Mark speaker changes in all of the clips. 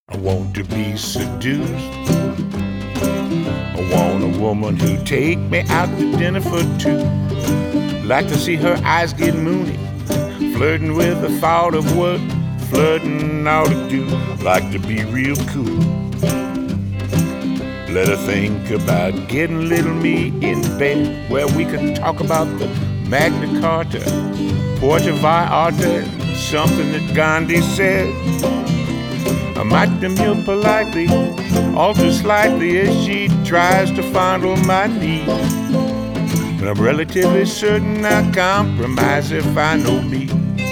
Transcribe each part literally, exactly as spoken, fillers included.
Speaker 1: I want to be seduced. I want a woman who take me out to dinner for two. Like to see her eyes get moony, flirting with the thought of what flirting ought to do. Like to be real cool. Let her think about getting little me in bed, where we can talk about the Magna Carta, Puerto Vallarta, and something that Gandhi said. I might demur politely, alter slightly as she tries to fondle my knee. But I'm relatively certain I'll compromise if I know me.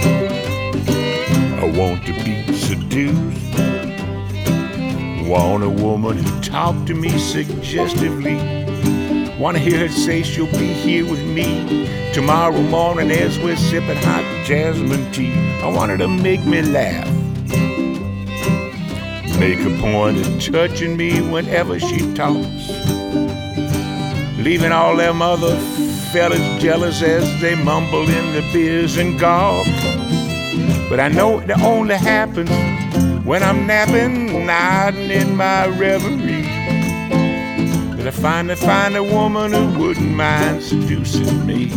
Speaker 1: I want to be seduced. Want a woman who talk to me suggestively. Want to hear her say she'll be here with me tomorrow morning as we're sipping hot jasmine tea. I want her to make me laugh, make a point of touching me whenever she talks, leaving all them other fellas jealous as they mumble in the beers and gawk. But I know it only happens when I'm napping, nodding in my reverie, that I finally find a woman who wouldn't mind seducing me.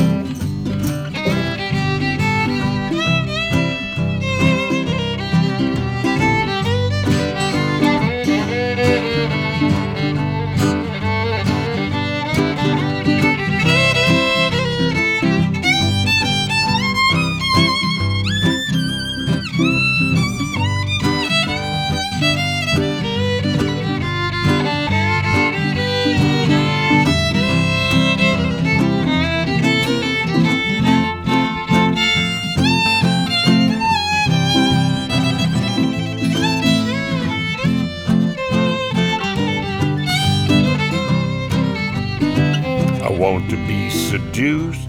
Speaker 1: I want to be seduced.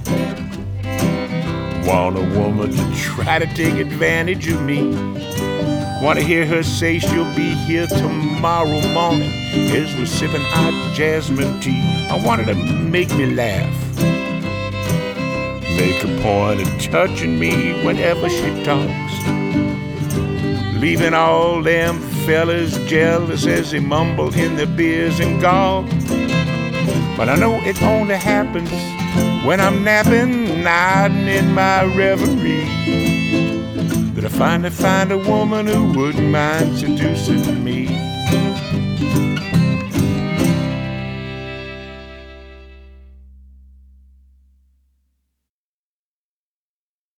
Speaker 1: Want a woman to try to take advantage of me. Want to hear her say she'll be here tomorrow morning as we're sipping hot jasmine tea. I want her to make me laugh, make a point of touching me whenever she talks, leaving all them fellas jealous as they mumble in their beers and gawk. But I know it only happens when I'm napping, nodding in my reverie, that I finally find a woman who wouldn't mind seducing me.